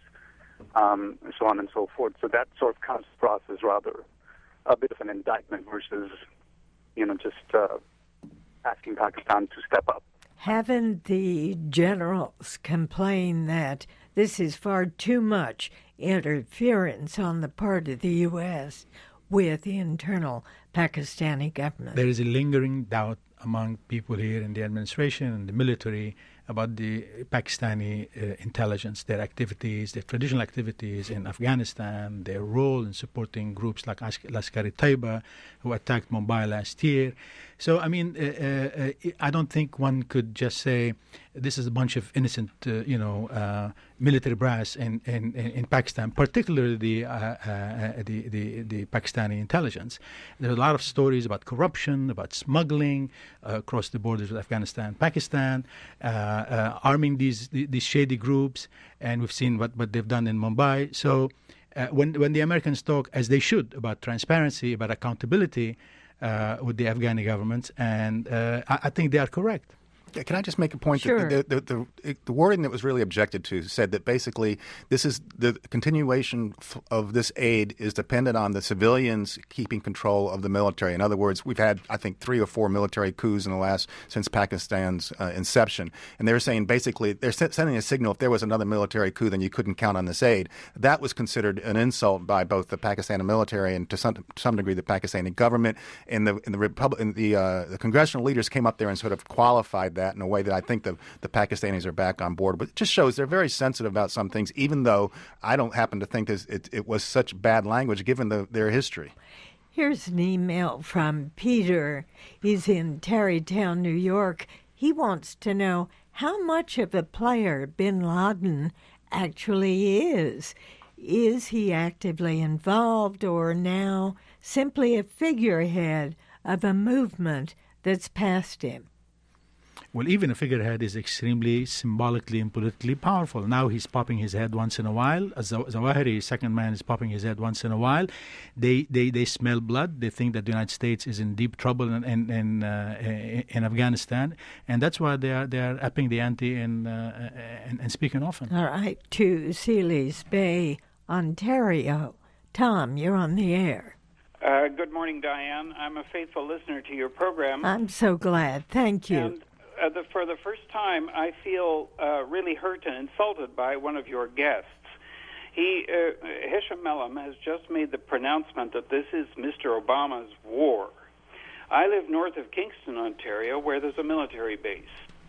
S9: um, and so on and so forth. So that sort of comes across as rather a bit of an indictment versus, you know, just uh, asking Pakistan to step up.
S1: Haven't the generals complained that this is far too much interference on the part of the U S with the internal Pakistani government?
S3: There is a lingering doubt among people here in the administration and the military about the Pakistani uh, intelligence, their activities, their traditional activities in Afghanistan, their role in supporting groups like Lashkar-e-Taiba, who attacked Mumbai last year. So, I mean, uh, uh, I don't think one could just say this is a bunch of innocent, uh, you know, uh, military brass in, in, in Pakistan, particularly the, uh, uh, the, the, the Pakistani intelligence. There are a lot of stories about corruption, about smuggling uh, across the borders with Afghanistan and Pakistan, uh, uh, arming these these shady groups, and we've seen what, what they've done in Mumbai. So uh, when, when the Americans talk, as they should, about transparency, about accountability, Uh, with the Afghani government, and uh, I, I think they are correct.
S4: Yeah, can I just make a point?
S1: Sure.
S4: That the, the, the, the wording that was really objected to said that basically this is the continuation f- of this aid is dependent on the civilians keeping control of the military. In other words, we've had, I think, three or four military coups in the last, since Pakistan's uh, inception. And they're saying basically, they're se- sending a signal if there was another military coup, then you couldn't count on this aid. That was considered an insult by both the Pakistani military and to some, to some degree the Pakistani government. And the, and the, Repub- and the, uh, the congressional leaders came up there and sort of qualified that. that in a way that I think the, the Pakistanis are back on board. But it just shows they're very sensitive about some things, even though I don't happen to think this, it, it was such bad language given the, their history.
S1: Here's an email from Peter. He's in Tarrytown, New York. He wants to know how much of a player bin Laden actually is. Is he actively involved or now simply a figurehead of a movement that's past him?
S3: Well, even a figurehead is extremely symbolically and politically powerful. Now he's popping his head once in a while. Zawahiri, second man, is popping his head once in a while. They they, they smell blood. They think that the United States is in deep trouble in in in, uh, in Afghanistan, and that's why they are they are upping the ante and, uh, and and speaking often.
S1: All right, to Sealy's Bay, Ontario. Tom, you're on the air.
S10: Uh, good morning, Diane. I'm a faithful listener to your program.
S1: I'm so glad. Thank you.
S10: And uh, the, for the first time, I feel uh, really hurt and insulted by one of your guests. He, uh, Hisham Melham, has just made the pronouncement that this is Mister Obama's war. I live north of Kingston, Ontario, where there's a military base.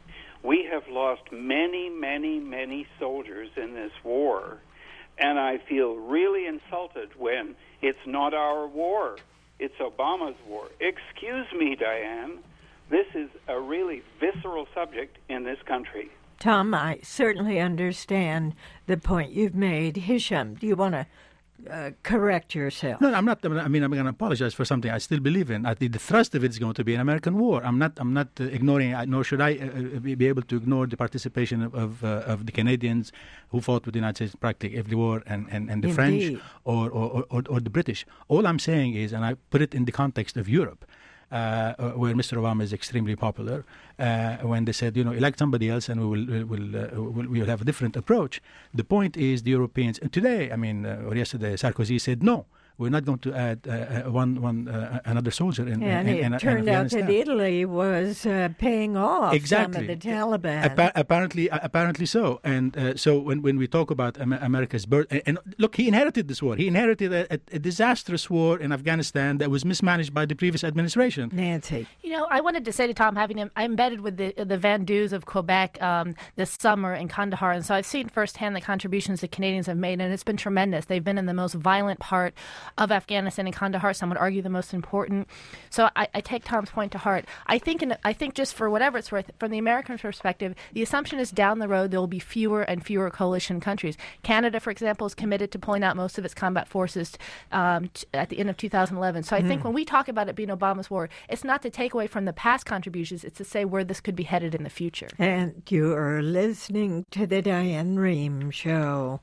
S10: We have lost many, many, many soldiers in this war, and I feel really insulted when it's not our war. It's Obama's war. Excuse me, Diane. This is a really visceral subject in this country.
S1: Tom, I certainly understand the point you've made. Hisham, do you want to uh, correct yourself?
S3: No, I'm not. I mean, I'm going to apologize for something I still believe in. I think the thrust of it is going to be an American war. I'm not. I'm not uh, ignoring. Nor should I uh, be able to ignore the participation of of, uh, of the Canadians who fought with the United States in practically every war, and, and, and the
S1: Indeed.
S3: French or or, or or the British. All I'm saying is, and I put it in the context of Europe. Uh, where Mister Obama is extremely popular, uh, when they said, you know, elect somebody else and we will will uh, we'll, we'll have a different approach. The point is the Europeans, and today, I mean, uh, or yesterday, Sarkozy said, no, we're not going to add uh, one, one, uh, another soldier in,
S1: and
S3: in,
S1: it
S3: in, in
S1: turned
S3: Afghanistan.
S1: out that Italy was uh, paying off
S3: exactly.
S1: some of the Taliban.
S3: Appa- apparently, uh, apparently so. And uh, so when, when we talk about Am- America's birth, and, and look, he inherited this war. He inherited a, a, a disastrous war in Afghanistan that was mismanaged by the previous administration.
S1: Nancy.
S2: You know, I wanted to say to Tom, having him, I embedded with the the Van Dues of Quebec um, this summer in Kandahar, and so I've seen firsthand the contributions the Canadians have made, and it's been tremendous. They've been in the most violent part of Afghanistan in Kandahar. Some would argue the most important. So I, I take Tom's point to heart. I think, in, I think, just for whatever it's worth, from the American perspective, the assumption is down the road there will be fewer and fewer coalition countries. Canada, for example, is committed to pulling out most of its combat forces um, t- at the end of two thousand eleven. So I mm. think when we talk about it being Obama's war, it's not to take away from the past contributions. It's to say where this could be headed in the future.
S1: And you're listening to the Diane Rehm Show.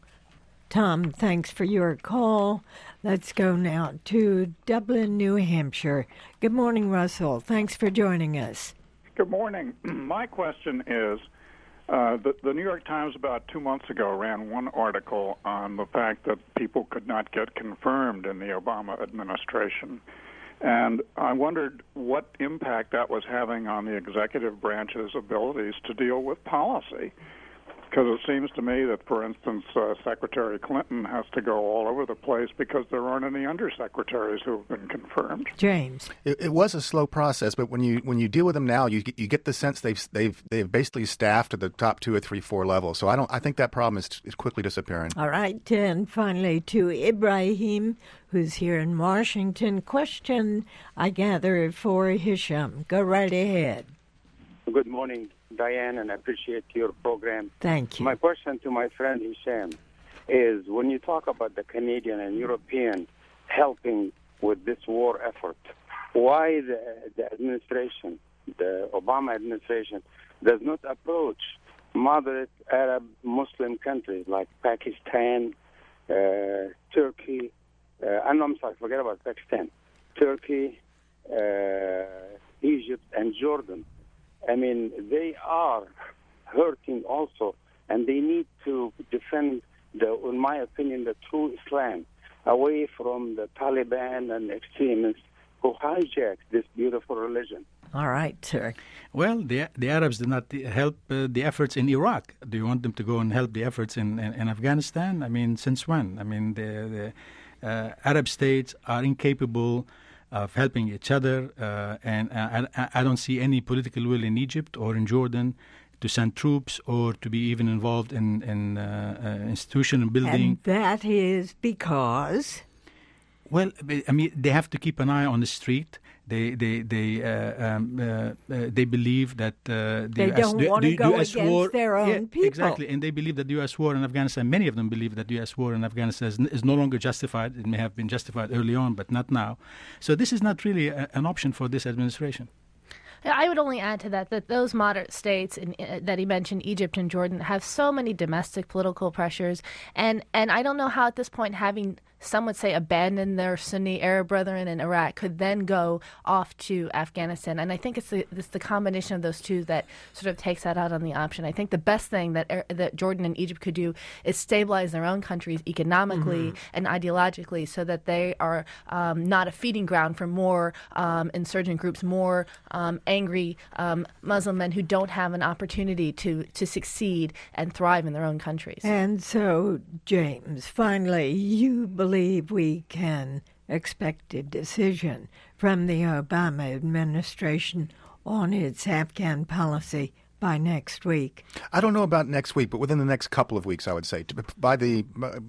S1: Tom, thanks for your call. Let's go now to Dublin, New Hampshire. Good morning, Russell. Thanks for joining us.
S11: Good morning. My question is, uh, the, the New York Times about two months ago ran one article on the fact that people could not get confirmed in the Obama administration. And I wondered what impact that was having on the executive branch's abilities to deal with policy. Because it seems to me that, for instance, uh, Secretary Clinton has to go all over the place because there aren't any undersecretaries who have been confirmed.
S1: James,
S4: it, it was a slow process, but when you when you deal with them now, you get, you get the sense they've they've they've basically staffed to the top two or three, four levels. So I don't I think that problem is is quickly disappearing.
S1: All right, and finally to Ibrahim, who's here in Washington. Question, I gather, for Hisham. Go right ahead.
S12: Good morning, Diane, and I appreciate your program.
S1: Thank you.
S12: My question to my friend Hisham is, when you talk about the Canadian and European helping with this war effort, why the, the administration, the Obama administration, does not approach moderate Arab Muslim countries like Pakistan, uh, Turkey, uh, I'm, I'm sorry, forget about Pakistan, Turkey, uh, Egypt, and Jordan. I mean, they are hurting also, and they need to defend, the, in my opinion, the true Islam away from the Taliban and extremists who hijacked this beautiful religion.
S1: All right, sir.
S3: Well, the the Arabs did not help uh, the efforts in Iraq. Do you want them to go and help the efforts in, in, in Afghanistan? I mean, since when? I mean, the, the uh, Arab states are incapable of helping each other, uh, and I, I, I don't see any political will in Egypt or in Jordan to send troops or to be even involved in, in uh, uh, institutional building.
S1: And that is because?
S3: Well, I mean, they have to keep an eye on the street. They they they uh, um, uh, uh, they believe that uh, the
S1: they
S3: U S,
S1: don't
S3: the,
S1: want
S3: the
S1: to go
S3: U S
S1: against
S3: war,
S1: their own
S3: yeah,
S1: people.
S3: Exactly, and they believe that the U S war in Afghanistan, many of them believe that the U S war in Afghanistan is, is no longer justified. It may have been justified early on, but not now. So this is not really a, an option for this administration.
S2: I would only add to that that those moderate states in, uh, that he mentioned, Egypt and Jordan, have so many domestic political pressures. And, and I don't know how at this point, having some would say abandon their Sunni Arab brethren in Iraq, could then go off to Afghanistan. And I think it's the, it's the combination of those two that sort of takes that out on the option. I think the best thing that that Jordan and Egypt could do is stabilize their own countries economically mm-hmm. and ideologically, so that they are um, not a feeding ground for more um, insurgent groups, more um, angry um, Muslim men who don't have an opportunity to, to succeed and thrive in their own countries.
S1: And so, James, finally, you believe believe we can expect a decision from the Obama administration on its Afghan policy by next week?
S4: I don't know about next week, but within the next couple of weeks, I would say. By the,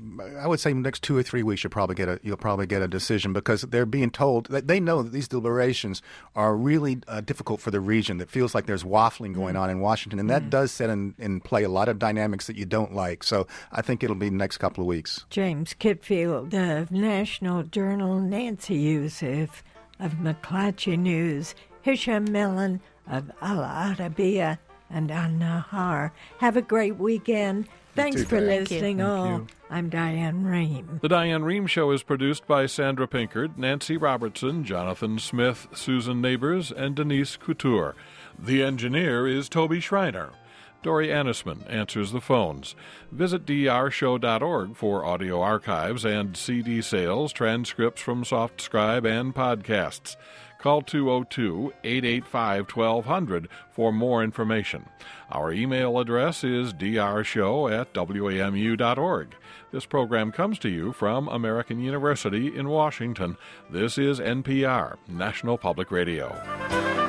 S4: I would say next two or three weeks, you'll probably get a you'll probably get a decision, because they're being told that they know that these deliberations are really uh, difficult for the region. That feels like there's waffling going on in Washington, and that mm. does set in, in play a lot of dynamics that you don't like. So I think it'll be the next couple of weeks.
S1: James Kitfield of National Journal, Nancy Youssef of McClatchy News, Hisham Millen of Al Arabiya, and An-Nahar. Have a great weekend. Thanks for listening all. I'm Diane Rehm.
S13: The Diane Rehm Show is produced by Sandra Pinkard, Nancy Robertson, Jonathan Smith, Susan Neighbors, and Denise Couture. The engineer is Toby Schreiner. Dory Annisman answers the phones. Visit D R show dot org for audio archives and C D sales, transcripts from SoftScribe, and podcasts. Call two oh two, eight eight five, twelve hundred for more information. Our email address is d r show at w a m u dot org. This program comes to you from American University in Washington. This is N P R, National Public Radio.